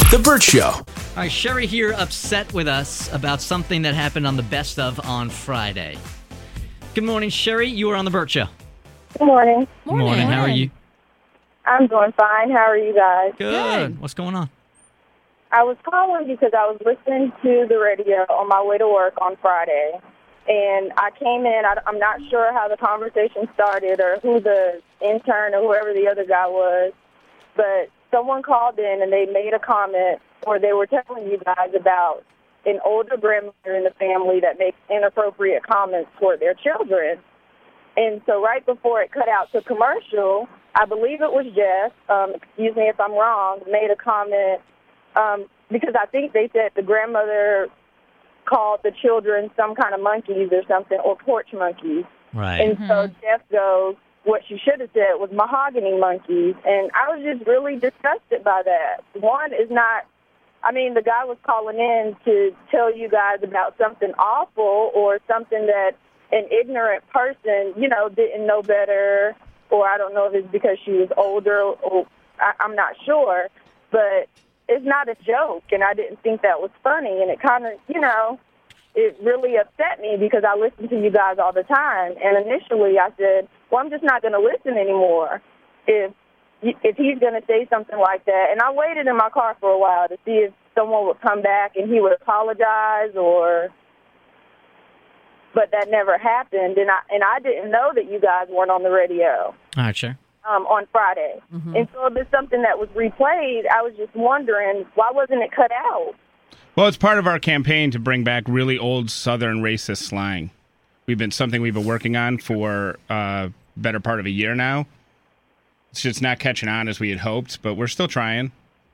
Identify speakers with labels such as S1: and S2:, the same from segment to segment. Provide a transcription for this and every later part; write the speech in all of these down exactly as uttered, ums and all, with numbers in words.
S1: The Burt Show.
S2: All right, Sherry here upset with us about something that happened on the Best Of on Friday. Good morning, Sherry. You were on The Burt Show.
S3: Good morning.
S2: Good morning. morning. How are you?
S3: I'm doing fine. How are you guys?
S2: Good. Good. What's going on?
S3: I was calling because I was listening to the radio on my way to work on Friday, and I came in. I, I'm not sure how the conversation started or who the intern or whoever the other guy was, but someone called in and they made a comment, or they were telling you guys about an older grandmother in the family that makes inappropriate comments toward their children. And so right before it cut out to commercial, I believe it was Jeff, um, excuse me if I'm wrong, made a comment um, because I think they said the grandmother called the children some kind of monkeys or something, or porch monkeys.
S2: Right.
S3: And
S2: mm-hmm.
S3: so Jeff goes, what she should have said was mahogany monkeys. And I was just really disgusted by that. One is not, I mean, the guy was calling in to tell you guys about something awful or something that an ignorant person, you know, didn't know better, or I don't know if it's because she was older, or I, I'm not sure, but it's not a joke, and I didn't think that was funny, and it kind of, you know, it really upset me because I listen to you guys all the time, and initially I said, well, I'm just not going to listen anymore if if he's going to say something like that, and I waited in my car for a while to see if someone would come back and he would apologize, or... but that never happened, and I and I didn't know that you guys weren't on the radio.
S2: All right, sure.
S3: Um, on Friday. Mm-hmm. And so if it's something that was replayed, I was just wondering, why wasn't it cut out?
S4: Well, it's part of our campaign to bring back really old Southern racist slang. We've been something we've been working on for uh, better part of a year now. It's just not catching on as we had hoped, but we're still trying.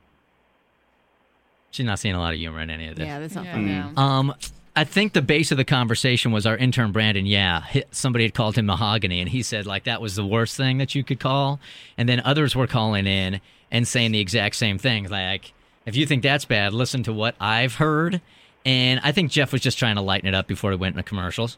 S2: She's not seeing a lot of humor in any of this.
S5: Yeah, that's not
S6: yeah.
S5: fun.
S6: Mm.
S2: Um, I think the base of the conversation was our intern, Brandon. Yeah, somebody had called him mahogany, and he said, like, that was the worst thing that you could call. And then others were calling in and saying the exact same thing. Like, if you think that's bad, listen to what I've heard. And I think Jeff was just trying to lighten it up before he went into commercials.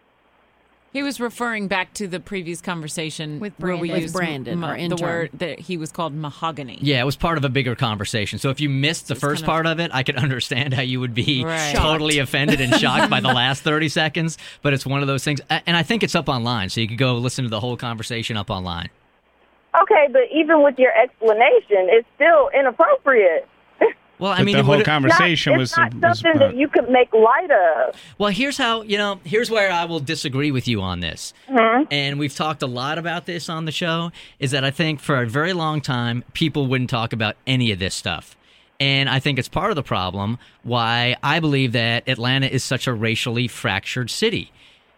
S6: He was referring back to the previous conversation
S5: With
S6: where we
S5: Brandon.
S6: used
S5: With Brandon,
S6: ma-
S5: our
S6: the
S5: intern.
S6: word that he was called mahogany.
S2: Yeah, it was part of a bigger conversation. So if you missed the
S6: It's
S2: first
S6: kind of-
S2: part of it, I could understand how you would be
S6: Right.
S2: totally offended and shocked by the last thirty seconds. But it's one of those things. A- And I think it's up online, so you could go listen to the whole conversation up online.
S3: Okay, but even with your explanation, it's still inappropriate.
S2: Well, I
S4: But
S2: mean,
S4: the
S2: it
S4: whole
S2: would've-
S4: conversation
S3: not,
S4: was...
S3: it's not
S4: was
S3: something
S4: about-
S3: that you could make light of.
S2: Well, here's how, you know, here's where I will disagree with you on this.
S3: Mm-hmm.
S2: And we've talked a lot about this on the show, is that I think for a very long time, people wouldn't talk about any of this stuff. And I think it's part of the problem why I believe that Atlanta is such a racially fractured city,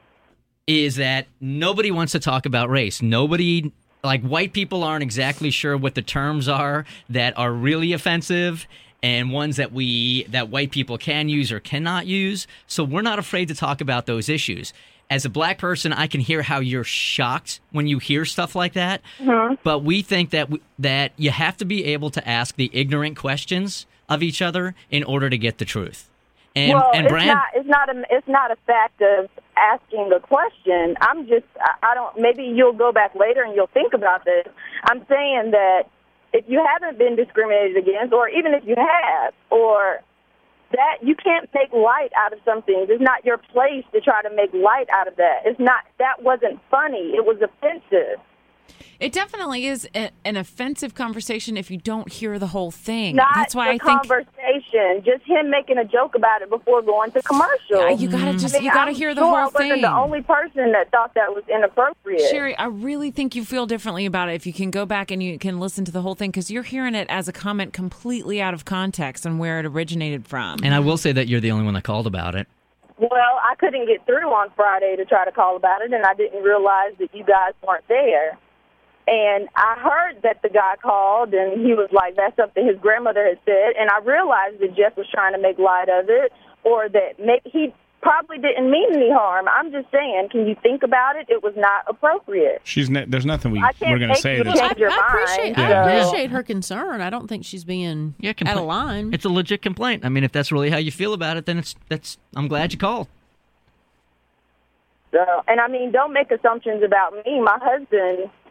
S2: is that nobody wants to talk about race. Nobody, like, white people aren't exactly sure what the terms are that are really offensive and ones that we that white people can use or cannot use. So we're not afraid to talk about those issues. As a black person, I can hear how you're shocked when you hear stuff like that. Mm-hmm. But we think that w- that you have to be able to ask the ignorant questions of each other in order to get the truth. And
S3: well,
S2: and
S3: it's
S2: Brand,
S3: not. It's not a. It's not a fact of asking a question. I'm just. I, I don't. Maybe you'll go back later and you'll think about this. I'm saying that if you haven't been discriminated against, or even if you have, or that, you can't make light out of something. It's not your place to try to make light out of that. It's not. That wasn't funny. It was offensive.
S6: It definitely is a, an offensive conversation if you don't hear the whole thing.
S3: Not
S6: That's why
S3: the
S6: I think
S3: conversation, just him making a joke about it before going to commercial.
S6: Yeah, you gotta just
S3: I mean,
S6: you gotta
S3: I'm
S6: hear the
S3: sure
S6: whole
S3: I wasn't
S6: thing.
S3: the only person that thought that was inappropriate.
S6: Sherry, I really think you feel differently about it if you can go back and you can listen to the whole thing, because you're hearing it as a comment completely out of context and where it originated from.
S2: and I will say that you're the only one that called about it.
S3: Well, I couldn't get through on Friday to try to call about it, and I didn't realize that you guys weren't there. And I heard that the guy called, and he was like, that's something his grandmother had said. And I realized that Jeff was trying to make light of it, or that maybe he probably didn't mean any harm. I'm just saying, can you think about it? It was not appropriate.
S4: She's ne- there's nothing we,
S3: I can't
S4: we're going to
S3: make
S4: say.
S3: you
S4: That's,
S3: change
S5: I,
S3: your
S5: I appreciate,
S3: mind.
S5: I
S3: so-
S5: appreciate her concern. I don't think she's being
S2: Yeah,
S5: out
S2: compla-
S5: of line.
S2: It's a legit complaint. I mean, if that's really how you feel about it, then it's that's. I'm glad you called.
S3: So, and I mean, don't make assumptions about me. My husband is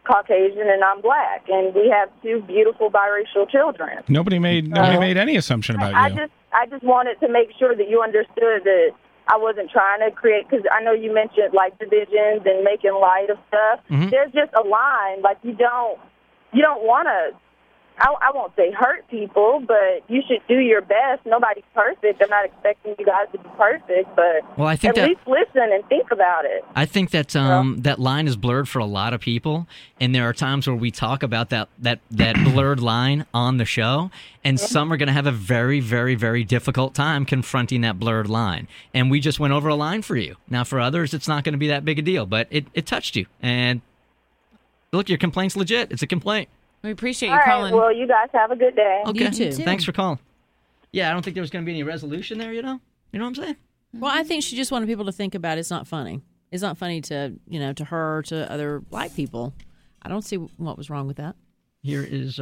S3: Caucasian and I'm black, and we have two beautiful biracial children.
S4: Nobody made nobody made any assumption about
S3: I
S4: you.
S3: just I just wanted to make sure that you understood that I wasn't trying to create, because I know you mentioned like divisions and making light of stuff.
S2: Mm-hmm.
S3: There's just a line, like you don't you don't want to. I, I won't say hurt people, but you should do your best. Nobody's perfect. I'm not expecting you guys to be perfect, but
S2: Well, I think
S3: at
S2: that-
S3: least listen and think about it.
S2: I think that um, that line is blurred for a lot of people, and there are times where we talk about that that, that blurred line on the show, and some are going to have a very, very, very difficult time confronting that blurred line. And we just went over a line for you. Now, for others, it's not going to be that big a deal, but it, it touched you. And look, your complaint's legit. It's a complaint.
S6: We appreciate you
S3: All right,
S6: calling.
S3: well, you guys have a good day.
S2: Okay,
S5: You too.
S2: thanks for calling. Yeah, I don't think there was going to be any resolution there, you know? You know what I'm saying?
S5: Well, I think she just wanted people to think about it's not funny. It's not funny to, you know, to her, to other black people. I don't see what was wrong with that.
S2: Here is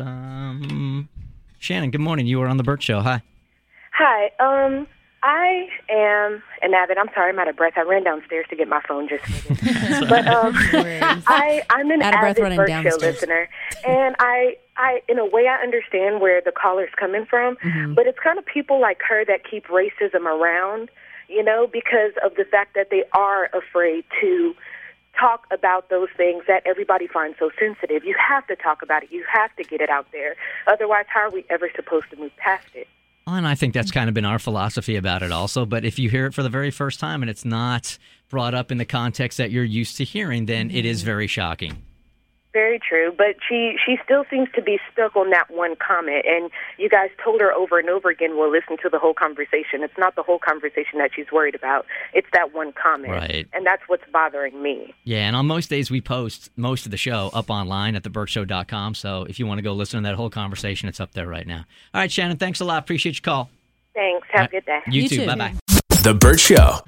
S2: um, Shannon. Good morning. You were on the Burt Show. Hi.
S1: Hi. Um, I am an avid. I'm sorry, I'm out of breath. I ran downstairs to get my phone just for this. But um, I, I'm an
S5: Out of breath
S1: avid
S5: running
S1: Burt
S5: down
S1: Show
S5: the stairs.
S1: listener, and I, I, in a way, I understand where the caller's coming from.
S5: Mm-hmm.
S1: But it's kind of people like her that keep racism around, you know, because of the fact that they are afraid to talk about those things that everybody finds so sensitive. You have to talk about it. You have to get it out there. Otherwise, how are we ever supposed to move past it?
S2: Well, and I think that's kind of been our philosophy about it also. But if you hear it for the very first time and it's not brought up in the context that you're used to hearing, then it is very shocking.
S1: Very true, but she, she still seems to be stuck on that one comment, and you guys told her over and over again, well, listen to the whole conversation. It's not the whole conversation that she's worried about. It's that one comment,
S2: Right.
S1: And that's what's bothering me.
S2: Yeah, and on most days we post most of the show up online at the burt show dot com. So if you want to go listen to that whole conversation, it's up there right now. All right, Shannon, thanks a lot. Appreciate your call.
S1: Thanks. Have a good day.
S2: You,
S5: You
S2: too.
S5: too.
S2: Bye-bye.
S7: The Burt Show.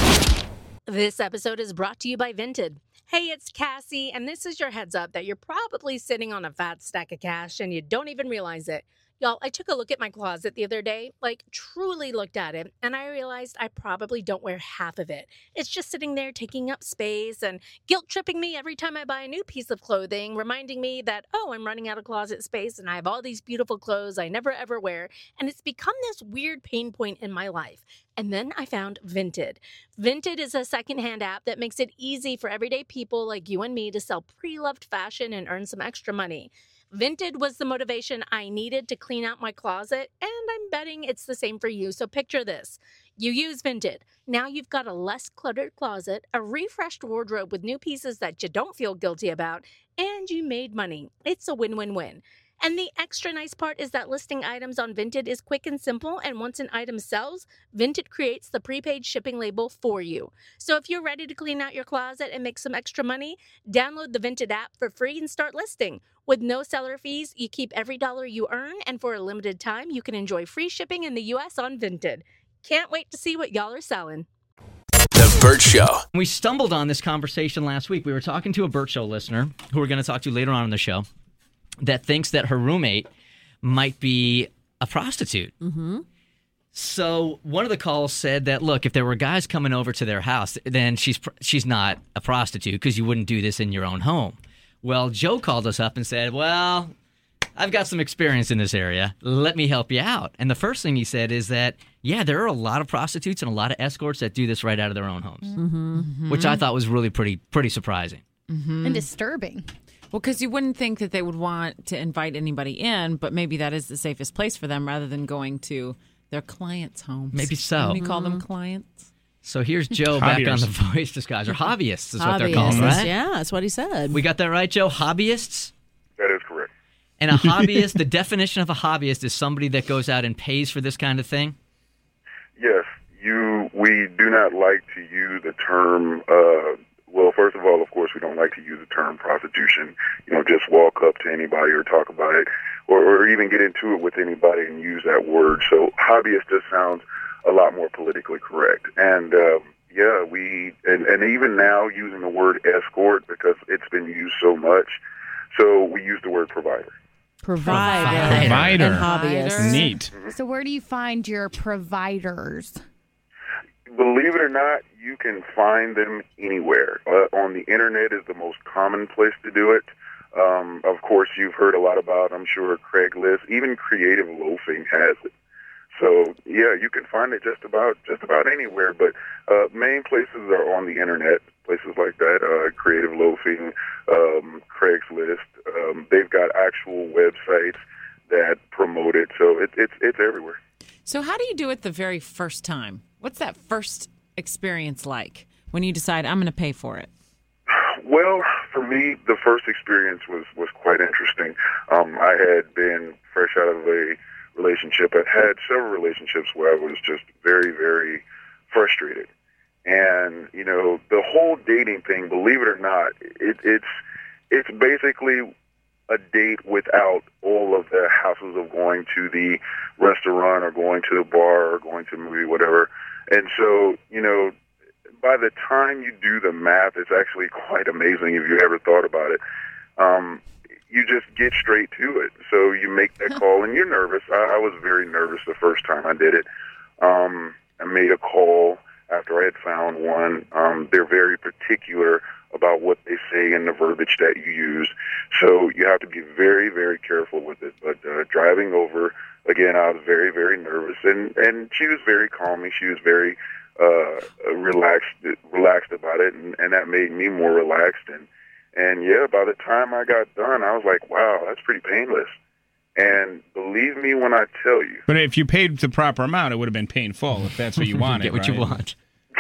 S8: This episode is brought to you by Vinted. Hey, it's Cassie, and this is your heads up that you're probably sitting on a fat stack of cash and you don't even realize it. Y'all, I took a look at my closet the other day, like truly looked at it, and I realized I probably don't wear half of it. It's just sitting there taking up space and guilt-tripping me every time I buy a new piece of clothing, reminding me that, oh, I'm running out of closet space and I have all these beautiful clothes I never ever wear, and it's become this weird pain point in my life. And then I found Vinted. Vinted is a secondhand app that makes it easy for everyday people like you and me to sell pre-loved fashion and earn some extra money. Vinted was the motivation I needed to clean out my closet, and I'm betting it's the same for you. So picture this. You use Vinted. Now you've got a less cluttered closet, a refreshed wardrobe with new pieces that you don't feel guilty about, and you made money. It's a win-win-win. And the extra nice part is that listing items on Vinted is quick and simple, and once an item sells, Vinted creates the prepaid shipping label for you. So if you're ready to clean out your closet and make some extra money, download the Vinted app for free and start listing. With no seller fees, you keep every dollar you earn, and for a limited time, you can enjoy free shipping in the U S on Vinted. Can't wait to see what y'all are selling.
S7: The Burt Show.
S2: We stumbled on this conversation last week. We were talking to a Burt Show listener who we're going to talk to later on in the show that thinks that her roommate might be a prostitute.
S5: Mm-hmm.
S2: So one of the calls said that, look, if there were guys coming over to their house, then she's she's not a prostitute because you wouldn't do this in your own home. Well, Joe called us up and said, well, I've got some experience in this area. Let me help you out. And the first thing he said is that, yeah, there are a lot of prostitutes and a lot of escorts that do this right out of their own homes,
S5: Mm-hmm.
S2: which I thought was really pretty pretty surprising.
S9: And disturbing.
S6: Well, because you wouldn't think that they would want to invite anybody in, but maybe that is the safest place for them rather than going to their clients' homes.
S2: Maybe so.
S6: We call them clients.
S2: So here's Joe back on
S4: Hobbyists.
S2: the voice disguise, or hobbyists is what they're
S5: Hobbyists.
S2: called, right?
S5: Yeah, that's what he said.
S2: We got that right, Joe? Hobbyists?
S10: That is correct.
S2: And a hobbyist, the definition of a hobbyist is somebody that goes out and pays for this kind of thing?
S10: Yes, you. We do not like to use the term. Uh, well, first of all, of course, we don't like to use the term prostitution. You know, just walk up to anybody or talk about it, or, or even get into it with anybody and use that word. So, hobbyist just sounds a lot more politically correct. And um, yeah, we and, and even now using the word escort because it's been used so much. So we use the word provider.
S5: Provider.
S4: Provider.
S5: And hobbyist.
S4: Neat.
S9: So where do you find your providers?
S10: Believe it or not, you can find them anywhere. Uh, on the internet is the most common place to do it. Um, of course, you've heard a lot about, I'm sure, Craigslist. Even Creative Loafing has it. So yeah, you can find it just about just about anywhere. But uh, main places are on the internet, places like that. Uh, Creative Loafing, um, Craigslist. Um, they've got actual websites that promote it. So it, it's it's everywhere.
S6: So how do you do it the very first time? What's that first experience like when you decide I'm going to pay for it?
S10: Well, for me, the first experience was, was quite interesting. Um, I had been fresh out of a relationship. I'd had several relationships where I was just very, very frustrated. And, you know, the whole dating thing, believe it or not, it, it's it's basically a date without all of the hassles of going to the restaurant or going to the bar or going to a movie, whatever. And so, you know, by the time you do the math, it's actually quite amazing if you ever thought about it. Um, you just get straight to it. So you make that call, and you're nervous. I, I was very nervous the first time I did it. Um, I made a call after I had found one. Um, they're very particular about what they say and the verbiage that you use. So you have to be very, very careful with it. But uh, driving over, again, I was very, very nervous. And, and she was very calming. She was very uh, relaxed relaxed about it, and, and that made me more relaxed. And, and, yeah, by the time I got done, I was like, wow, that's pretty painless. And believe me when I tell you.
S4: But if you paid the proper amount, it would have been painful if that's what you wanted.
S2: Get what
S4: right?
S2: you want.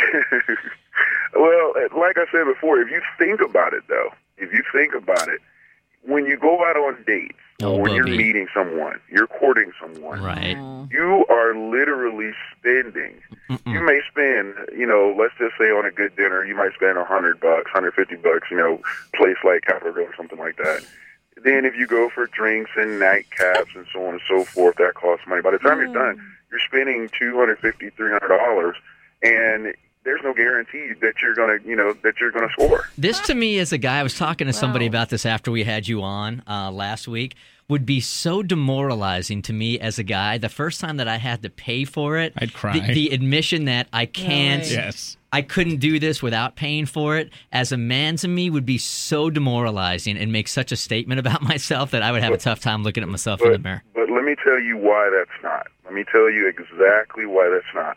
S10: Well, like I said before, if you think about it, though, if you think about it, when you go out on dates,
S2: oh,
S10: or when
S2: Bubby.
S10: you're meeting someone, you're courting someone,
S2: right?
S10: You are literally spending. Mm-mm. You may spend, you know, let's just say on a good dinner, you might spend a hundred bucks, hundred fifty bucks, you know, place like Capital Grille or something like that. Then if you go for drinks and nightcaps and so on and so forth, that costs money. By the time mm. you're done, you're spending two hundred fifty, three hundred dollars, and there's no guarantee that you're gonna, you know, that you're gonna score.
S2: This to me, as a guy, I was talking to somebody
S5: Wow.
S2: about this after we had you on uh, last week, would be so demoralizing to me as a guy. The first time that I had to pay for it,
S4: I'd cry.
S2: The, the admission that I can't,
S5: Right.
S4: Yes.
S2: I couldn't do this without paying for it, as a man to me would be so demoralizing and make such a statement about myself that I would have a tough time looking at myself
S10: but,
S2: in the mirror.
S10: But let me tell you why that's not. Let me tell you exactly why that's not.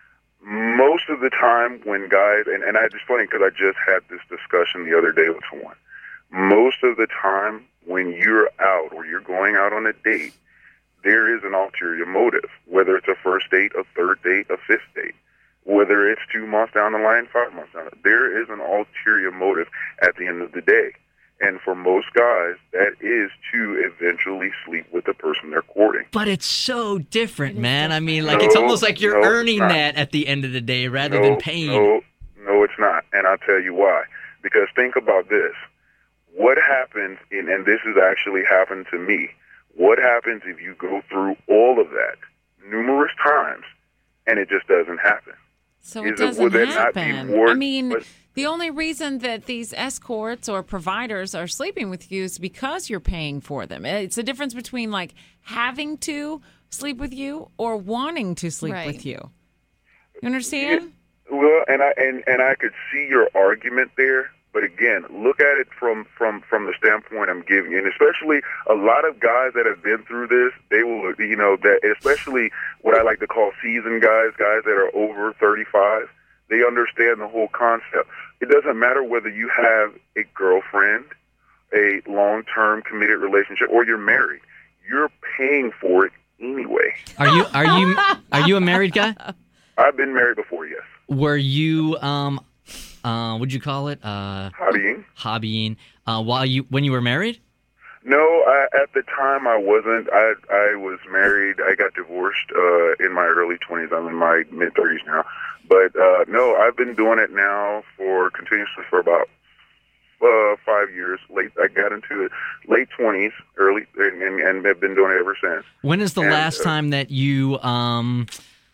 S10: Most of the time when guys, and, and I, it's funny because I just had this discussion the other day with someone. Most of the time when you're out or you're going out on a date, there is an ulterior motive, whether it's a first date, a third date, a fifth date, whether it's two months down the line, five months down the line. There is an ulterior motive at the end of the day. And for most guys, that is to eventually sleep with the person they're courting.
S2: But it's so different, man. I mean, like,
S10: No,
S2: it's almost like you're
S10: no,
S2: earning
S10: it's not.
S2: that at the end of the day rather
S10: no,
S2: than paying.
S10: No, no, it's not. And I'll tell you why. Because think about this. What happens, in, and this has actually happened to me, what happens if you go through all of that numerous times and it just doesn't happen?
S6: So
S10: Is
S6: it
S10: it-
S6: doesn't
S10: would that not be
S6: happen.
S10: more-
S6: I mean,
S10: but-
S6: the only reason that these escorts or providers are sleeping with you is because you're paying for them. It's a difference between like having to sleep with you or wanting to sleep
S9: Right.
S6: with you. You understand?
S10: Well, and I and, and I could see your argument there, but again, look at it from, from, from the standpoint I'm giving you, and especially a lot of guys that have been through this, they will, you know, that especially what I like to call seasoned guys, guys that are over thirty-five, they understand the whole concept. It doesn't matter whether you have a girlfriend, a long-term committed relationship, or you're married. You're paying for it anyway.
S2: Are you are you are you a married guy?
S10: I've been married before, yes.
S2: Were you um uh what'd you call it? Uh
S10: Hobbying?
S2: hobbying uh while you when you were married?
S10: No, I, at the time I wasn't. I I was married. I got divorced uh, in my early twenties. I'm in my mid-thirties now. But uh, no, I've been doing it now for continuously for about uh, five years. Late, I got into it late twenties, early, and, and, and have been doing it ever since.
S2: When is the
S10: And,
S2: last
S10: uh,
S2: time that you um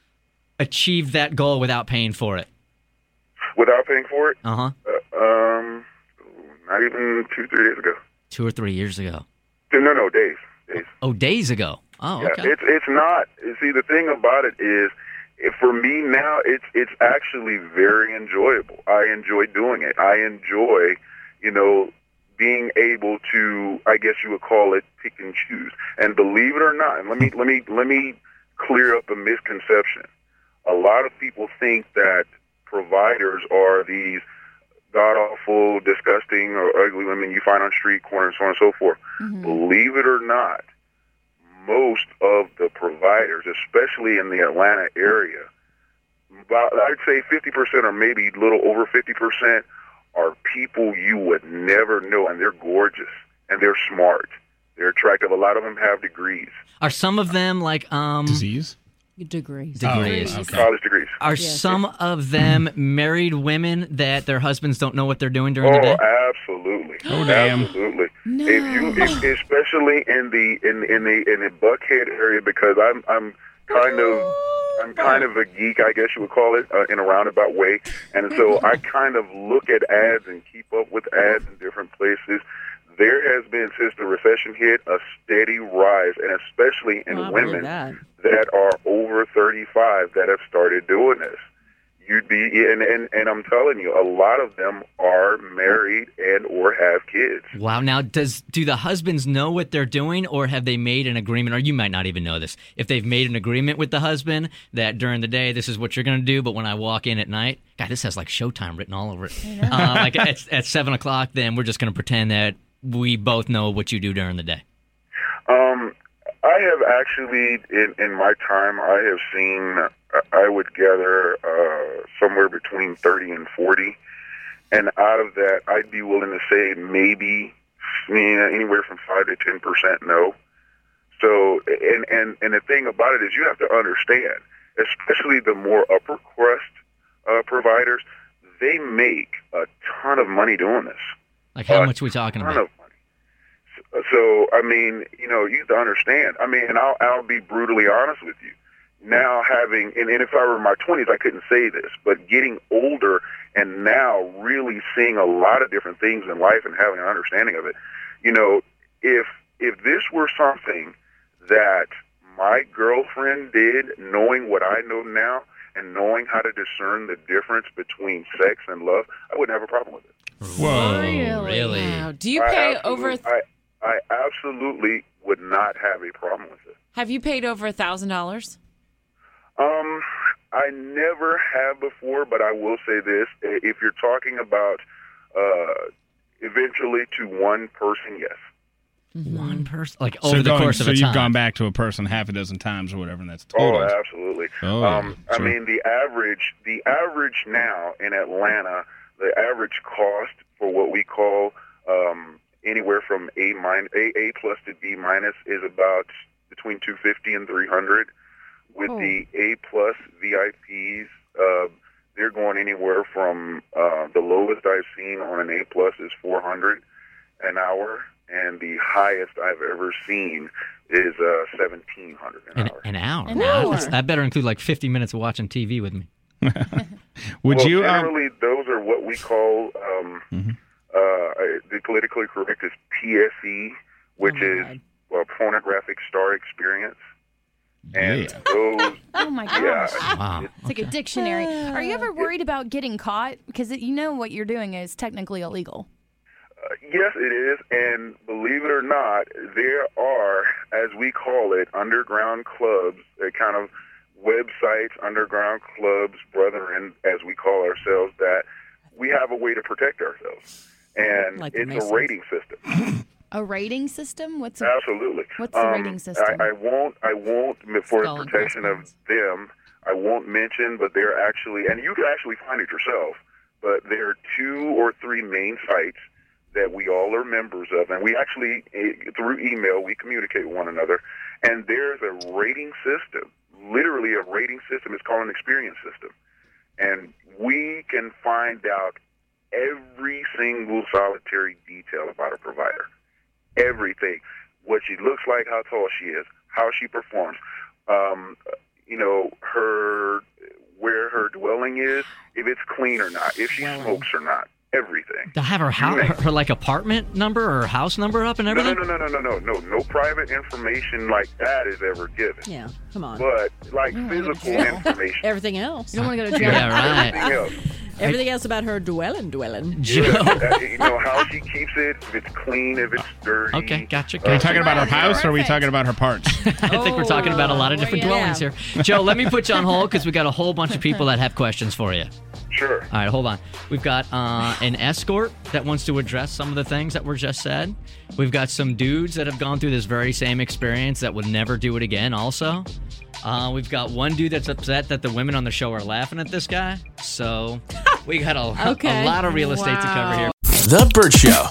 S2: achieved that goal without paying for it?
S10: Without paying for it?
S2: Uh-huh.
S10: Uh, um, not even two, three days ago.
S2: Two or three years ago.
S10: No, no, days, days.
S2: Oh, days ago. Oh,
S10: Yeah,
S2: okay.
S10: it's it's not. See, the thing about it is, if for me now, it's it's actually very enjoyable. I enjoy doing it. I enjoy, you know, being able to, I guess you would call it, pick and choose. And believe it or not, and let me let me let me clear up a misconception. A lot of people think that providers are these god-awful, disgusting, or ugly women you find on street corners, so on and so forth. Mm-hmm. Believe it or not, most of the providers, especially in the Atlanta area, about, I'd say fifty percent or maybe a little over fifty percent are people you would never know, and they're gorgeous, and they're smart. They're attractive. A lot of them have degrees.
S2: Are some of them like... um
S4: Disease?
S5: Degrees.
S2: Degrees.
S10: Oh, okay. College degrees.
S2: Are
S5: yeah,
S2: some
S5: sure.
S2: of them married women that their husbands don't know what they're doing during
S10: oh,
S2: the day?
S10: absolutely.
S4: Oh, damn.
S10: Absolutely.
S5: No.
S10: If you, if, especially in the in in the in the Buckhead area, because I'm I'm kind of I'm kind of a geek, I guess you would call it, uh, in a roundabout way, and so I kind of look at ads and keep up with ads in different places. There has been, since the recession hit, a steady rise, and especially in
S5: Oh, I believe
S10: women
S5: that.
S10: that are over thirty-five that have started doing this. You'd be, and, and, and I'm telling you, a lot of them are married and or have kids.
S2: Wow. Now, does do the husbands know what they're doing, or have they made an agreement? Or you might not even know this. If they've made an agreement with the husband that during the day this is what you're going to do, but when I walk in at night, God, this has like Showtime written all over it. Uh, like at, at seven o'clock, then we're just going to pretend that we both know what you do during the day.
S10: Um, I have actually, in, in my time, I have seen, I would gather uh, somewhere between thirty and forty. And out of that, I'd be willing to say maybe you know, anywhere from five to ten percent no. So, and, and, and the thing about it is you have to understand, especially the more upper crust uh, providers, they make a ton of money doing this.
S2: Like how
S10: Uh,
S2: much are we talking
S10: ton
S2: about?
S10: of money. So, so, I mean, you know, you have to understand. I mean, and I'll, I'll be brutally honest with you. Now having, and, and if I were in my twenties, I couldn't say this, but getting older and now really seeing a lot of different things in life and having an understanding of it, you know, if if this were something that my girlfriend did, knowing what I know now and knowing how to discern the difference between sex and love, I wouldn't have a problem with it.
S2: Whoa,
S9: Really?
S2: really?
S6: Wow. Do you
S10: I
S6: pay
S10: absolute-
S6: over?
S10: I, I absolutely would not have a problem with it.
S6: Have you paid over a thousand dollars?
S10: Um, I never have before, but I will say this: if you're talking about uh, eventually to one person, yes.
S2: One person, like
S4: So
S2: over the
S4: going-
S2: course of
S4: so
S2: a
S4: you've
S2: time.
S4: gone back to a person half a dozen times or whatever, and that's
S10: Oh,
S4: total.
S10: absolutely.
S4: Oh,
S10: um, I
S4: sure.
S10: mean, the average, the average now in Atlanta, the average cost for what we call um, anywhere from A minus, A, A plus to B minus is about between two fifty and three hundred. With
S9: Oh.
S10: the A plus V I Ps, uh, they're going anywhere from uh, the lowest I've seen on an A plus is four hundred an hour, and the highest I've ever seen is uh, seventeen hundred an
S2: An,
S10: hour.
S2: an hour.
S9: An
S2: Wow,
S9: hour.
S2: that's- That better include like fifty minutes of watching T V with me.
S4: Would
S10: well,
S4: you? Um,
S10: generally, those are what we call um,
S4: Mhm.
S10: uh, the politically correct is P S E, which
S5: Oh, my
S10: is uh, pornographic star experience. And
S4: Yeah.
S10: those,
S9: Oh my gosh.
S10: yeah,
S2: Wow.
S9: It's like a dictionary. Are you ever worried about getting caught? Because you know what you're doing is technically illegal.
S10: Uh, yes, it is, and believe it or not, there are, as we call it, underground clubs, uh, kind of websites, underground clubs, brethren, as we call ourselves, that we have a way to protect ourselves, and
S5: Like the
S10: it's
S5: Masons.
S10: a rating system.
S9: A rating system? What's a
S10: Absolutely.
S9: What's the
S10: Um,
S9: rating system?
S10: I, I won't. I won't for
S5: Skull and
S10: protection of
S5: crossbones.
S10: them. I won't mention, but they're actually, and you can actually find it yourself. But there are two or three main sites that we all are members of, and we actually eh, through email we communicate with one another. And there's a rating system, literally a rating system. It's called an experience system, and we can find out every single solitary detail about a provider. Everything, what she looks like, how tall she is, how she performs, um, you know, her, where her dwelling is, if it's clean or not, if she
S5: Dwelling.
S10: smokes or not, everything.
S2: To have her house, her, her like apartment number or house number up and
S10: No, no,
S2: everything.
S10: no, no, no, no, no, no private information like that is ever given.
S5: Yeah, come on.
S10: But like
S9: Yeah,
S10: physical
S9: yeah.
S10: information.
S5: Everything else.
S9: You don't want to go to jail.
S2: Yeah, right.
S10: Everything else.
S5: Everything else about her dwelling, dwelling.
S2: Joe.
S10: Uh, you know how she keeps it. If it's clean, if it's dirty.
S2: Okay, gotcha.
S4: Are we
S2: gotcha.
S4: talking about her house or are we talking about her parts?
S2: I think we're talking about a lot of different
S5: yeah.
S2: dwellings here. Joe, let me put you on hold because we got a whole bunch of people that have questions for you.
S10: Sure.
S2: All right, hold on. We've got uh, an escort that wants to address some of the things that were just said. We've got some dudes that have gone through this very same experience that would never do it again also. Uh, we've got one dude that's upset that the women on the show are laughing at this guy. So we got a,
S5: Okay.
S2: a lot of real estate
S5: Wow.
S2: to cover here.
S7: The Burt Show.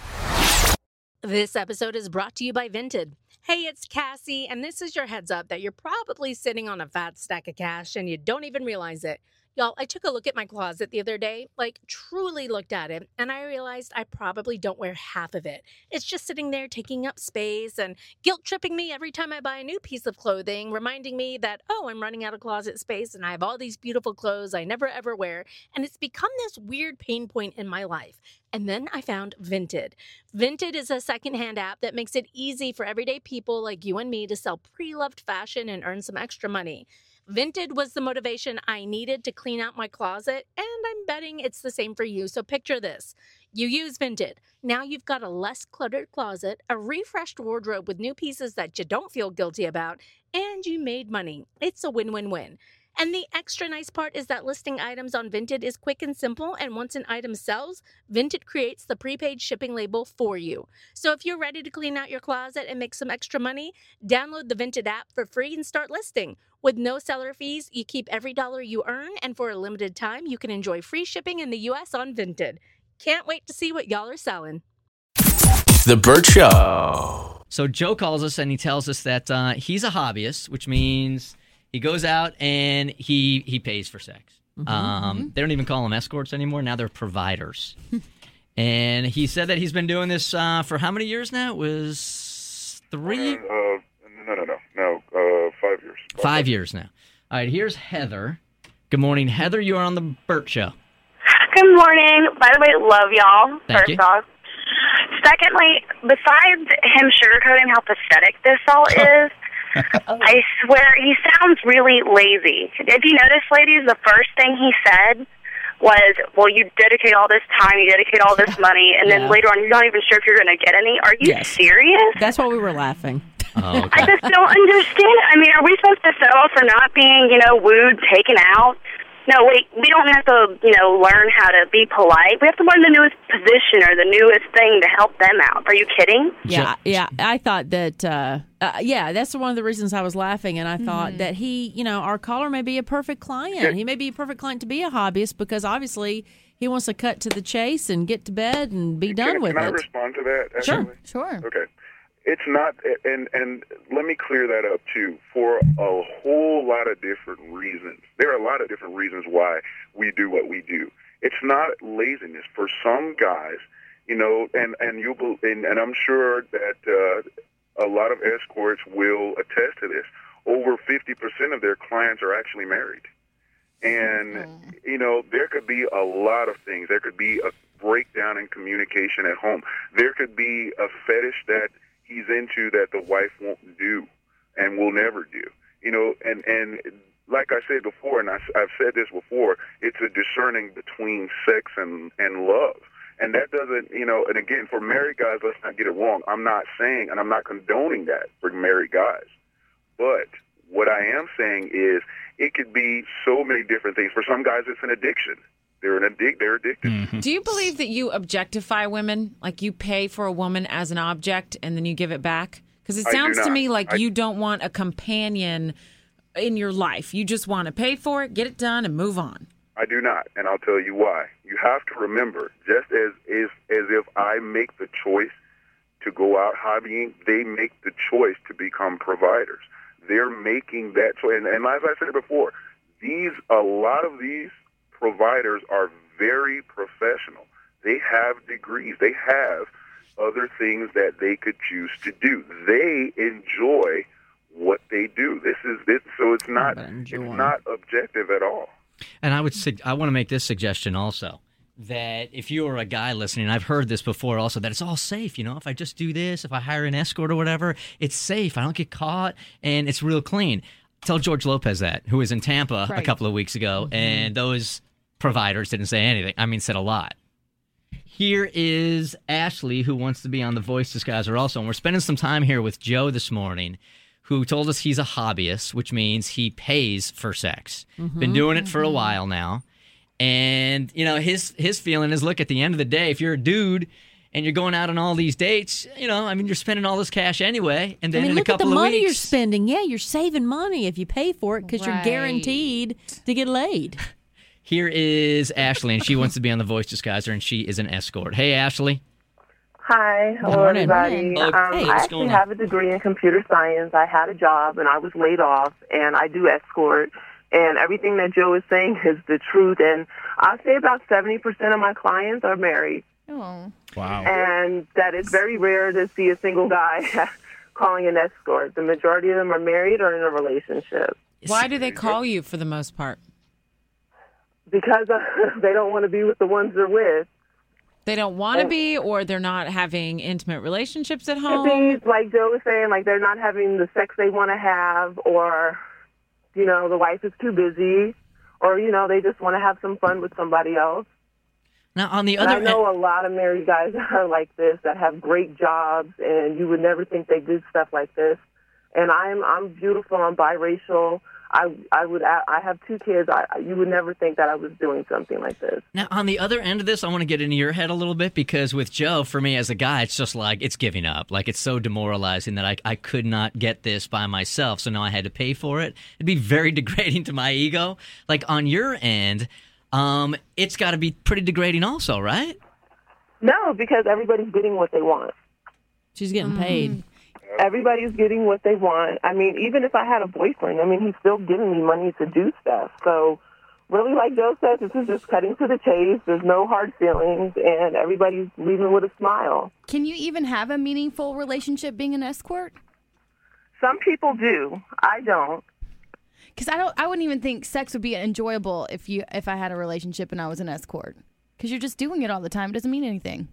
S8: This episode is brought to you by Vinted. Hey, it's Cassie, and this is your heads up that you're probably sitting on a fat stack of cash and you don't even realize it. Y'all, I took a look at my closet the other day, like truly looked at it, and I realized I probably don't wear half of it. It's just sitting there taking up space and guilt-tripping me every time I buy a new piece of clothing, reminding me that, oh, I'm running out of closet space and I have all these beautiful clothes I never ever wear, and it's become this weird pain point in my life. And then I found Vinted. Vinted is a secondhand app that makes it easy for everyday people like you and me to sell pre-loved fashion and earn some extra money. Vinted was the motivation I needed to clean out my closet, and I'm betting it's the same for you. So picture this. You use Vinted. Now you've got a less cluttered closet, a refreshed wardrobe with new pieces that you don't feel guilty about, and you made money. It's a win-win-win. And the extra nice part is that listing items on Vinted is quick and simple, and once an item sells, Vinted creates the prepaid shipping label for you. So if you're ready to clean out your closet and make some extra money, download the Vinted app for free and start listing. With no seller fees, you keep every dollar you earn, and for a limited time, you can enjoy free shipping in the U S on Vinted. Can't wait to see what y'all are selling.
S7: The Burt Show.
S2: So Joe calls us and he tells us that uh, he's a hobbyist, which means he goes out and he he pays for sex.
S5: Mm-hmm,
S2: um,
S5: mm-hmm.
S2: They don't even call them escorts anymore. Now they're providers. And he said that he's been doing this uh, for how many years now? It was three?
S10: Uh, no, no, no, no. Uh, five years.
S2: Five, five years now. All right, here's Heather. Good morning, Heather. You are on the Burt Show.
S11: Good morning. By the way, love y'all,
S2: Thank
S11: first
S2: you.
S11: off. Secondly, besides him sugarcoating how pathetic this all is, I swear he sounds really lazy. If you notice, ladies, the first thing he said was, well, you dedicate all this time, you dedicate all this money, and then
S5: Yeah.
S11: later on you're not even sure if you're going to get any. Are you
S5: Yes.
S11: serious?
S5: That's why we were laughing.
S2: Oh, okay.
S11: I just don't understand. I mean, are we supposed to settle for not being, you know, wooed, taken out? No, wait, we don't have to, you know, learn how to be polite. We have to learn the newest position or the newest thing to help them out. Are you kidding?
S5: Yeah, yeah. I thought that, uh, uh, yeah, that's one of the reasons I was laughing. And I thought that he, you know, our caller may be a perfect client. He may be a perfect client to be a hobbyist because obviously he wants to cut to the chase and get to bed and be done
S10: can,
S11: Uh,
S5: with
S10: can I
S5: it.
S10: respond to that?
S5: Sure,
S10: Actually?
S9: Sure.
S10: Okay. It's not, and and let me clear that up too. For a whole lot of different reasons, there are a lot of different reasons why we do what we do. It's not laziness. For some guys, you know, and and you and, and I'm sure that uh, a lot of escorts will attest to this. Over fifty percent of their clients are actually married, and you know, there could be a lot of things. There could be a breakdown in communication at home. There could be a fetish that he's into that the wife won't do and will never do. You know, and, and like I said before, and I, I've said this before, it's a discerning between sex and, and love. And that doesn't, you know, and again, for married guys, let's not get it wrong. I'm not saying, and I'm not condoning that for married guys. But what I am saying is it could be so many different things. For some guys, it's an addiction. They're an addic- They're addicted.
S2: Mm-hmm.
S6: Do you believe that you objectify women? Like you pay for a woman as an object and then you give it back? Because it
S10: I do
S6: sounds to
S10: not.
S6: me like
S10: I-
S6: you don't want a companion in your life. You just want to pay for it, get it done, and move on.
S10: I do not, and I'll tell you why. You have to remember, just as as, as if I make the choice to go out hobbying, they make the choice to become providers. They're making that choice. And, and as I said before, these a lot of these providers are very professional. They have degrees. They have other things that they could choose to do. They enjoy what they do. This is this, so it's not it's not objective at all.
S2: And I would sug- I want to make this suggestion also, that if you are a guy listening, I've heard this before also, that it's all safe. You know, if I just do this, if I hire an escort or whatever, it's safe. I don't get caught, and it's real clean. Tell George Lopez that, who was in Tampa
S9: Right.
S2: a couple of weeks ago,
S5: Mm-hmm.
S2: and those providers didn't say anything. I mean, said a lot. Here is Ashley, who wants to be on The Voice Disguiser also. And we're spending some time here with Joe this morning, who told us he's a hobbyist, which means he pays for sex. Mm-hmm. Been doing it for a while now. And, you know, his his feeling is, look, at the end of the day, if you're a dude and you're going out on all these dates, you know, I mean, you're spending all this cash anyway. And then
S5: I mean,
S2: in
S5: look
S2: a couple
S5: at the
S2: of
S5: money
S2: weeks,
S5: you're spending. Yeah, you're saving money if you pay for it because
S9: Right.
S5: you're guaranteed to get laid.
S2: Here is Ashley, and she wants to be on The Voice Disguiser, and she is an escort. Hey, Ashley.
S12: Hi, hello
S2: Morning.
S12: everybody.
S2: Morning.
S12: Um,
S2: Hey,
S12: I
S2: what's
S12: actually
S2: going on?
S12: have a degree in computer science. I had a job and I was laid off, and I do escort. And everything that Joe is saying is the truth. And I'd say about seventy percent of my clients are married.
S9: Oh.
S4: Wow.
S12: And that it's very rare to see a single guy calling an escort. The majority of them are married or in a relationship.
S6: Why do they call you for the most part?
S12: Because uh, they don't want to be with the ones they're with.
S6: They don't want to be, or they're not having intimate relationships at
S12: Could
S6: home?
S12: be, like Joe was saying, like they're not having the sex they want to have, or, you know, the wife is too busy, or, you know, they just want to have some fun with somebody else.
S2: Now, on the
S12: And
S2: other
S12: I know a lot of married guys are like this that have great jobs, and you would never think they did stuff like this. And I'm I'm beautiful. I'm biracial. I I would I have two kids. I you would never think that I was doing something like this.
S2: Now, on the other end of this, I want to get into your head a little bit, because with Joe, for me as a guy, it's just like, it's giving up. Like, it's so demoralizing that I, I could not get this by myself, so now I had to pay for it. It'd be very degrading to my ego. Like, on your end, um, it's got to be pretty degrading also, right?
S12: No, because everybody's getting what they want.
S5: She's getting paid.
S12: Everybody's getting what they want. I mean, even if I had a boyfriend, I mean, he's still giving me money to do stuff. So, really, like Joe said, this is just cutting to the chase. There's no hard feelings, and everybody's leaving with a smile.
S9: Can you even have a meaningful relationship being an escort?
S12: Some people do. I don't.
S9: Because I don't. I wouldn't even think sex would be enjoyable if you if I had a relationship and I was an escort. Because you're just doing it all the time. It doesn't mean anything.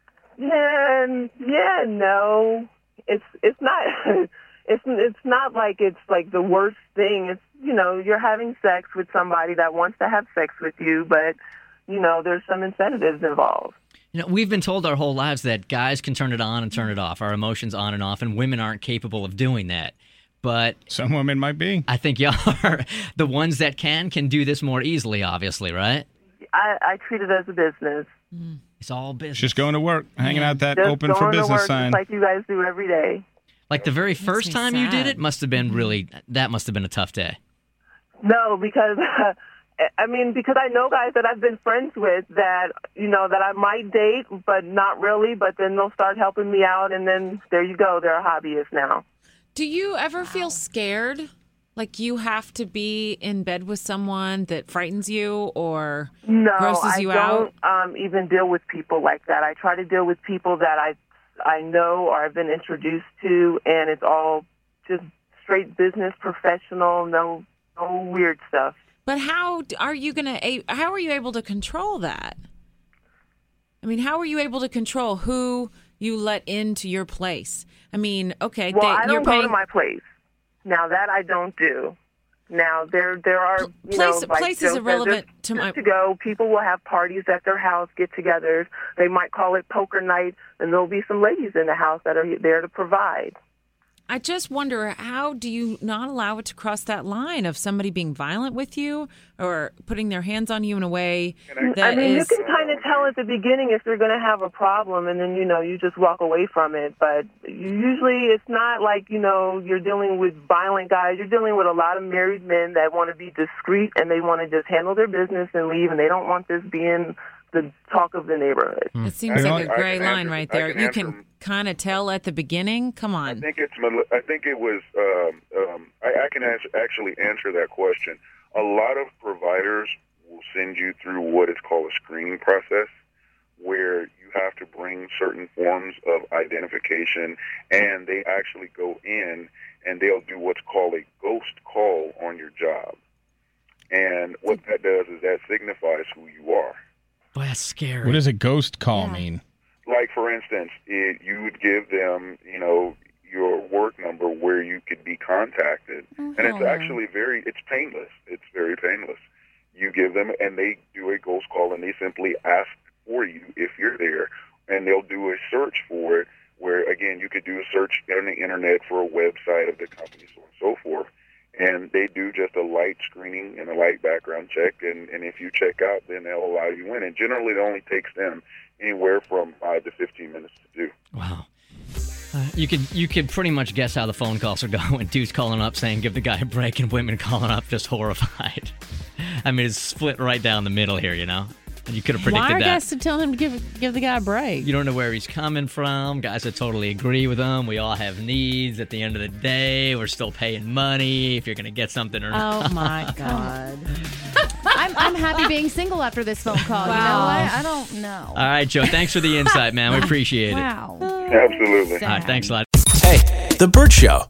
S12: Yeah, yeah, no. It's it's not it's it's not like it's like the worst thing. It's, you know, you're having sex with somebody that wants to have sex with you, but, you know, there's some incentives involved.
S2: You know, we've been told our whole lives that guys can turn it on and turn it off, our emotions on and off, and women aren't capable of doing that. But
S4: some women might be.
S2: I think y'all are the ones that can can do this more easily, obviously, right?
S12: I, I treat it as a business.
S2: It's all business.
S4: Just going to work, hanging out that
S12: Just
S4: open for
S12: going to
S4: business
S12: work
S4: sign.
S12: just like you guys do every day.
S2: Like the very first
S6: me
S2: time you did
S6: sad.
S2: it must have been really, that must have been a tough day.
S12: No, because I mean, because I know guys that I've been friends with that, you know, that I might date, but not really. But then they'll start helping me out, and then there you go. They're a hobbyist now.
S6: Do you ever feel scared? Like you have to be in bed with someone that frightens you or
S12: No,
S6: grosses
S12: I
S6: you
S12: don't
S6: out?
S12: um, even deal with people like that. I try to deal with people that I I know or I've been introduced to, and it's all just straight business, professional, no no weird stuff.
S6: But how d- are you gonna? a- How are you able to control that? I mean, how are you able to control who you let into your place? I mean, okay,
S12: Well,
S6: they,
S12: I
S6: you're
S12: don't go
S6: paying.
S12: to my place. Now that I don't do. Now there there are you
S6: Place-
S12: know like
S6: place
S12: Joe
S6: is
S12: said,
S6: irrelevant
S12: there's-
S6: to my-
S12: just to go. People will have parties at their house, get-togethers. They might call it poker night, and there'll be some ladies in the house that are there to provide.
S6: I just wonder, how do you not allow it to cross that line of somebody being violent with you or putting their hands on you in a way that
S12: I mean,
S6: is.
S12: you can kind of tell at the beginning if you're going to have a problem, and then, you know, you just walk away from it. But usually it's not like, you know, you're dealing with violent guys. You're dealing with a lot of married men that want to be discreet, and they want to just handle their business and leave, and they don't want this being the talk of the neighborhood.
S6: It seems
S10: I
S6: like
S10: can-
S6: a
S10: I
S6: gray
S10: can
S6: line
S10: answer-
S6: right
S10: I
S6: there.
S10: can
S6: You
S10: answer-
S6: can kind of tell at the beginning. Come
S10: I
S6: on.
S10: think it's. Mel- I think it was. Um, um, I, I can ans- actually answer that question. A lot of providers will send you through what is called a screening process, where you have to bring certain forms of identification, and they actually go in and they'll do what's called a ghost call on your job. And what that does is that signifies who you are.
S2: Boy, that's scary.
S4: What does a ghost call mean?
S10: Like, for instance, it, you would give them, you know, your work number where you could be contacted. And it's
S6: Oh.
S10: actually very, it's painless. It's very painless. You give them, and they do a ghost call, and they simply ask for you if you're there, and they'll do a search for it, where, again, you could do a search on the internet for a website of the company, so on and so forth, and they do just a light screening and a light background check, and, and if you check out, then they'll allow you in, and generally it only takes them anywhere from five to fifteen minutes to do.
S2: Wow. Uh, you could you could pretty much guess how the phone calls are going. Dudes calling up saying give the guy a break, and women calling up just horrified. I mean, it's split right down the middle here, you know? And you could have predicted
S5: Why are
S2: that.
S5: guys to tell him to give give the guy a break?
S2: You don't know where he's coming from. Guys that totally agree with him. We all have needs. At the end of the day, we're still paying money if you're going to get something or not.
S5: Oh, my God.
S9: I'm, I'm happy being single after this phone call.
S5: Wow.
S9: You know what? I don't know.
S2: All right, Joe. Thanks for the insight, man. We appreciate it.
S9: Wow.
S10: Absolutely.
S2: All right, thanks a lot.
S7: Hey, The Burt Show.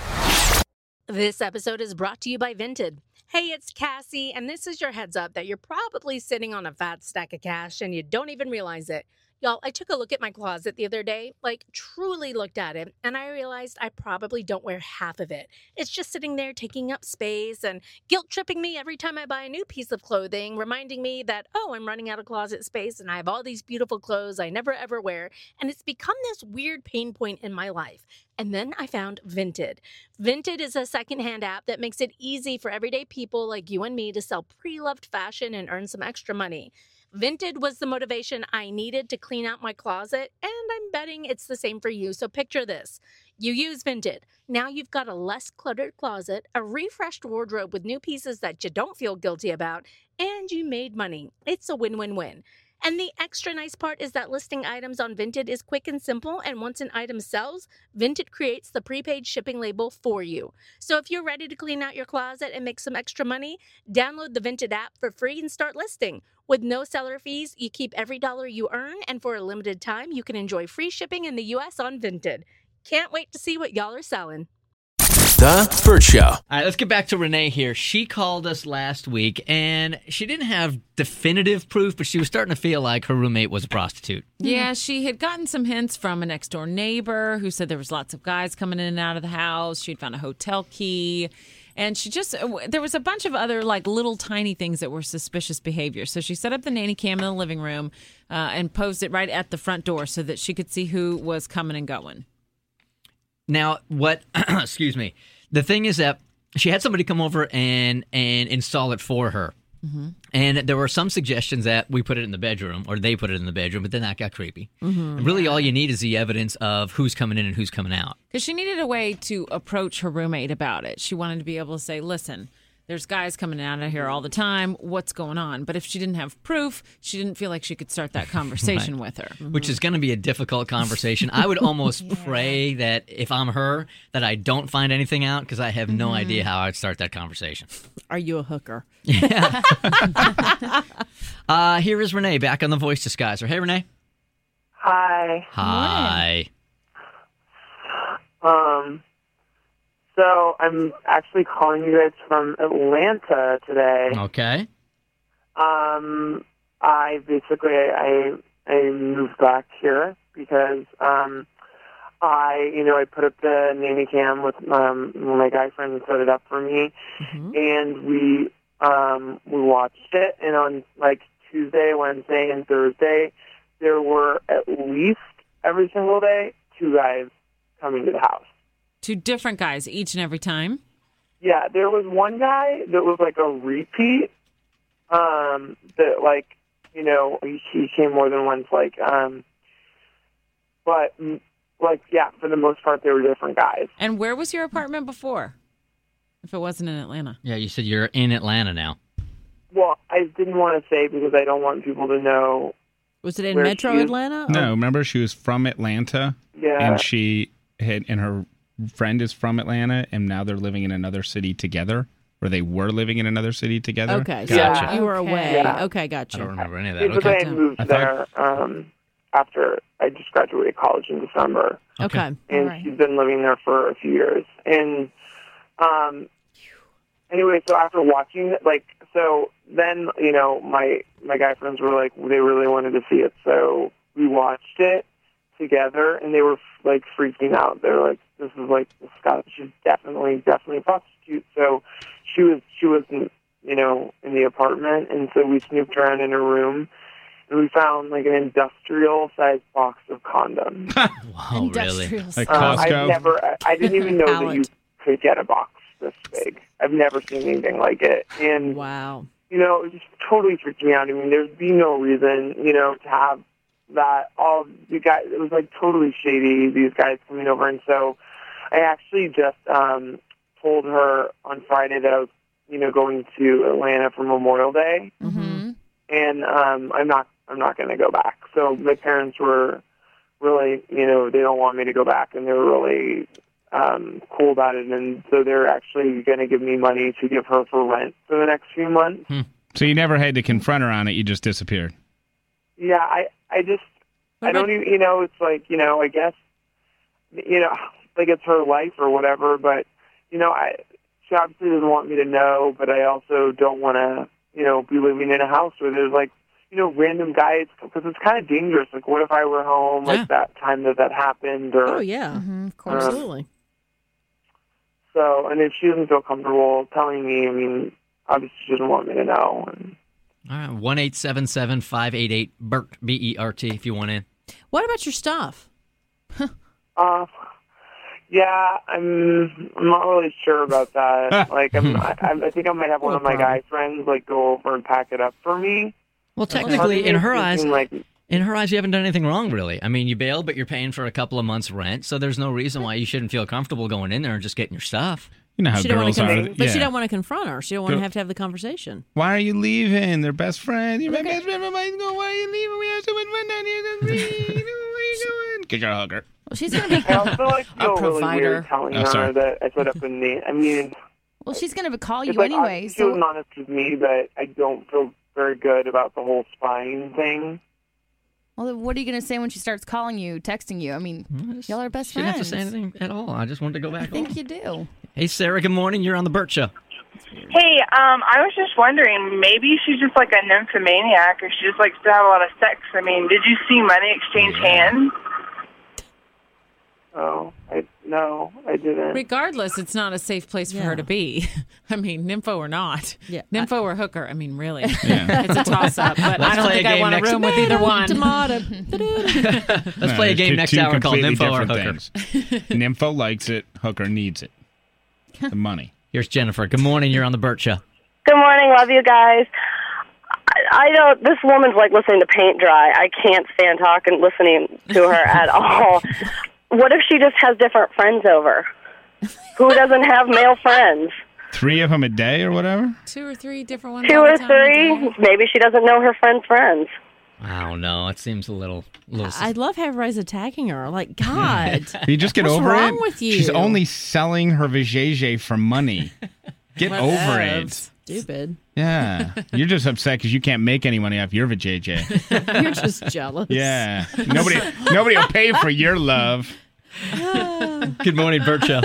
S8: This episode is brought to you by Vinted. Hey, it's Cassie, and this is your heads up that you're probably sitting on a fat stack of cash and you don't even realize it. Y'all, I took a look at my closet the other day, like truly looked at it, and I realized I probably don't wear half of it. It's just sitting there taking up space and guilt-tripping me every time I buy a new piece of clothing, reminding me that, oh, I'm running out of closet space and I have all these beautiful clothes I never ever wear, and it's become this weird pain point in my life. And then I found Vinted. Vinted is a secondhand app that makes it easy for everyday people like you and me to sell pre-loved fashion and earn some extra money. Vinted was the motivation I needed to clean out my closet, and I'm betting it's the same for you. So picture this. You use Vinted. Now you've got a less cluttered closet, a refreshed wardrobe with new pieces that you don't feel guilty about, and you made money. It's a win-win-win. And the extra nice part is that listing items on Vinted is quick and simple, and once an item sells, Vinted creates the prepaid shipping label for you. So if you're ready to clean out your closet and make some extra money, download the Vinted app for free and start listing. With no seller fees, you keep every dollar you earn, and for a limited time, you can enjoy free shipping in the U S on Vinted. Can't wait to see what y'all are selling.
S7: The Burt Show.
S2: All right, let's get back to Renee here. She called us last week, and she didn't have definitive proof, but she was starting to feel like her roommate was a prostitute.
S6: Yeah, she had gotten some hints from a next door neighbor who said there was lots of guys coming in and out of the house. She'd found a hotel key. And she just, there was a bunch of other like little tiny things that were suspicious behavior. So she set up the nanny cam in the living room uh, and posed it right at the front door so that she could see who was coming and going.
S2: Now, what, excuse me, the thing is that she had somebody come over and, and install it for her. Mm-hmm. And there were some suggestions that we put it in the bedroom, or they put it in the bedroom, but then that got creepy. Mm-hmm. And really all you need is the evidence of who's coming in and who's coming out.
S6: Because she needed a way to approach her roommate about it. She wanted to be able to say, listen, there's guys coming out of here all the time. What's going on? But if she didn't have proof, she didn't feel like she could start that conversation
S2: right.
S6: with her.
S2: Mm-hmm. Which is going to be a difficult conversation. I would almost yeah. pray that if I'm her, that I don't find anything out, because I have no mm-hmm. idea how I'd start that conversation.
S5: Are you a hooker?
S2: Yeah. uh, here is Renee back on the voice disguiser. Hey, Renee.
S12: Hi.
S2: Hi.
S12: Um... So I'm actually calling you guys from Atlanta today.
S2: Okay.
S12: Um, I basically I I moved back here because um, I you know I put up the nanny cam with um, my guy friend and set it up for me, mm-hmm. and we um, we watched it. And on like Tuesday, Wednesday, and Thursday, there were at least every single day two guys coming to the house.
S6: Two different guys each and every time?
S12: Yeah, there was one guy that was like a repeat. Um, that like, you know, he, he came more than once. Like, um, but like, yeah, for the most part, they were different guys.
S6: And where was your apartment before? If it wasn't in Atlanta?
S2: Yeah, you said you're in Atlanta now.
S12: Well, I didn't want to say because I don't want people to know.
S5: Was it in Metro Atlanta?
S4: No, remember she was from Atlanta.
S12: Yeah,
S4: and she had and her friend is from Atlanta, and now they're living in another city together, or they were living in another city together.
S5: Okay,
S2: gotcha.
S5: So you were
S12: Okay.
S5: away.
S12: Yeah.
S5: Okay, gotcha.
S2: I don't remember any of that.
S12: Because
S2: Okay.
S12: I had moved
S2: I
S12: there um, after I just graduated college in December.
S5: Okay.
S12: And
S5: right.
S12: she's been living there for a few years. And um, anyway, so after watching it, like, so then, you know, my, my guy friends were like, they really wanted to see it. So we watched it together, and they were, like, freaking out. They were like, this is, like, this guy, she's definitely, definitely a prostitute. So she was, she wasn't, you know, in the apartment. And so we snooped around in her room, and we found like an industrial-sized box of condoms.
S2: Wow, really?
S4: Like
S12: Um,
S4: Costco?
S12: I've never, I, I didn't even know that you
S5: Pallet.
S12: could get a box this big. I've never seen anything like it. And,
S5: Wow.
S12: you know, it just totally freaked me out. I mean, there'd be no reason, you know, to have that. All the guys, it was like totally shady, these guys coming over. And so I actually just um, told her on Friday that I was, you know, going to Atlanta for Memorial Day.
S5: Mm-hmm.
S12: And um, I'm not, I'm not going to go back. So my parents were really, you know, they don't want me to go back, and they were really um, cool about it. And so they're actually going to give me money to give her for rent for the next few months.
S4: Hmm. So you never had to confront her on it. You just disappeared.
S12: Yeah, I, I just, I don't even, you know, it's like, you know, I guess, you know, like it's her life or whatever, but, you know, I, she obviously doesn't want me to know, but I also don't want to, you know, be living in a house where there's like, you know, random guys, because it's kind of dangerous. Like, what if I were home, like
S5: Yeah.
S12: that time that that happened? Or,
S5: Oh, yeah.
S9: Mm-hmm, of
S12: course.
S5: Absolutely.
S12: So, and if she doesn't feel comfortable telling me, I mean, obviously she doesn't want me to know. And,
S2: All right, one eight seven seven, five eight eight, B E R T, B E R T, if you want in.
S5: What about your stuff?
S12: uh, yeah, I'm, I'm not really sure about that. Like, I'm, I, I think I might have one
S2: No
S12: of my
S2: problem.
S12: guy friends, like, go over and pack it up for me.
S2: Well,
S12: Part of
S2: technically,
S12: me
S2: in
S12: is
S2: her eyes,
S12: thinking, like,
S2: in her eyes, you haven't done anything wrong, really. I mean, you bailed, but you're paying for a couple of months' rent, so there's no reason why you shouldn't feel comfortable going in there and just getting your stuff.
S4: You know how
S5: She don't wanna
S4: girls are.
S5: conf- But
S4: yeah.
S5: she don't want to confront her. She don't want
S4: Go-
S5: to have to have the conversation.
S4: Why are you leaving? They're best friends. You're my best friend. My mind go. Why are you leaving? We have so much fun down here. Where are you going? Get your hugger.
S9: Well, she's going to be.
S12: I also, like, feel really
S9: provider.
S12: weird telling
S4: Oh,
S12: her
S4: sorry.
S12: that I put up a name. I mean,
S9: Well, she's going to call you
S12: it's like,
S9: anyway.
S12: obviously she was
S9: So
S12: honest with me, but I don't feel very good about the whole spying thing.
S9: well, what are you going to say when she starts calling you, texting you? I mean, y'all are best
S2: She didn't have
S9: friends.
S2: to say anything at all. I just wanted to go back
S9: I think
S2: home.
S9: you do.
S2: Hey, Sarah, good morning. You're on the Burt Show.
S13: Hey, um, I was just wondering, maybe she's just like a nymphomaniac, or she just likes to have a lot of sex. I mean, did you see money exchange hands?
S12: Oh, I, no, I didn't.
S6: Regardless, it's not a safe place for her to be. I mean, nympho or not.
S5: Yeah.
S6: Nympho or hooker. I mean, really.
S4: Yeah.
S6: It's a toss-up, but
S2: Let's
S6: I don't
S2: play a
S6: think I
S2: game
S6: want a
S2: next-
S6: room with either one.
S5: Tomato.
S2: Let's
S4: No,
S2: play a game
S4: two-
S2: next
S4: two
S2: hour called
S4: completely
S2: Nympho or
S4: different
S2: Hooker.
S4: things. Nympho likes it. Hooker needs it. The money.
S2: Here's Jennifer. Good morning. You're on the Burt Show.
S14: Good morning. Love you guys. I, I don't. This woman's like listening to paint dry. I can't stand talking, listening to her at all. What if she just has different friends over? Who doesn't have male friends?
S4: Three of them a day or whatever?
S6: Two or three different ones.
S14: Two
S6: all the
S14: or
S6: time.
S14: three? Maybe she doesn't know her friends' friends.
S2: I don't know. It seems a little... little
S5: I'd love everybody's attacking her. Like, God.
S4: You just get
S5: What's
S4: over
S5: wrong
S4: it.
S5: with you?
S4: She's only selling her vajayjay for money. Get over it.
S5: Stupid.
S4: Yeah. You're just upset because you can't make any money off your vajayjay.
S5: You're just jealous.
S4: Yeah. Nobody nobody will pay for your love.
S2: Good morning, Burt Show.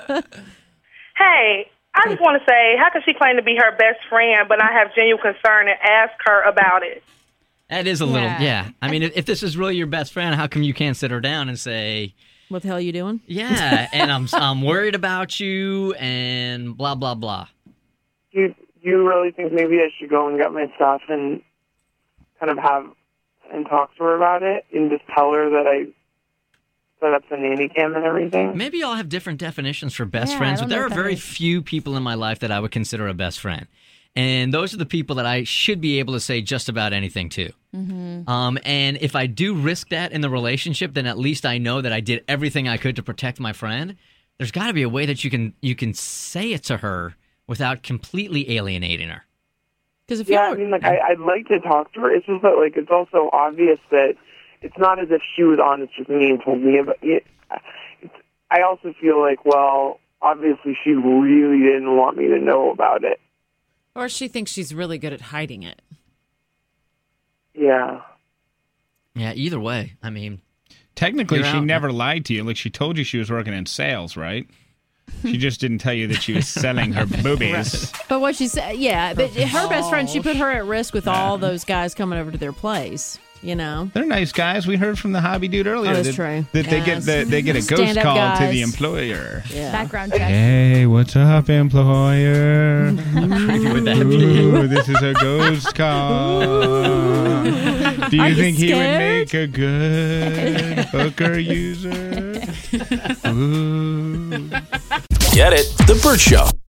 S15: Hey, I just want to say, how can she claim to be her best friend, but I have genuine concern and ask her about it?
S2: That is a little...
S5: Yeah.
S2: Yeah. I mean, if, if this is really your best friend, how come you can't sit her down and say...
S5: What the hell are you doing?
S2: Yeah, and I'm I'm worried about you, and blah, blah, blah.
S12: You you really think maybe I should go and get my stuff and kind of have and talk to her about it and just tell her that I set up the nanny cam and everything?
S2: Maybe y'all have different definitions for best
S12: Yeah, I
S2: friends,
S12: don't
S2: but there
S12: know
S2: are
S12: what that
S2: very
S12: is.
S2: few people in my life that I would consider a best friend. And those are the people that I should be able to say just about anything to.
S9: Mm-hmm.
S2: Um, and if I do risk that in the relationship, then at least I know that I did everything I could to protect my friend. There's got to be a way that you can you can say it to her without completely alienating her.
S5: Because if
S12: yeah, I mean, like I, I'd like to talk to her. It's just that, like, it's also obvious that it's not as if she was honest with me and told me about it. It's, I also feel like, well, obviously she really didn't want me to know about it.
S6: Or she thinks she's really good at hiding it.
S12: Yeah.
S2: Yeah, either way. I mean,
S4: Technically,
S2: You're
S4: she
S2: out.
S4: never lied to you. Like, she told you she was working in sales, right? She just didn't tell you that she was selling her boobies.
S5: But what she said, yeah, but her best friend, she put her at risk with all those guys coming over to their place. You know,
S4: They're nice guys. We heard from the hobby dude earlier.
S5: Oh, that's
S4: that,
S5: true.
S4: That they get
S5: Yes.
S4: the, they get a ghost
S5: Stand-up
S4: call to
S5: guys.
S4: the employer.
S5: Yeah.
S9: Background check.
S4: Hey, what's up, employer?
S2: How creepy would that be?
S4: Ooh, this is a ghost call. Do you,
S5: Are you
S4: think he would
S5: scared?
S4: make a good hooker user? Ooh.
S7: Get it? The Burt Show.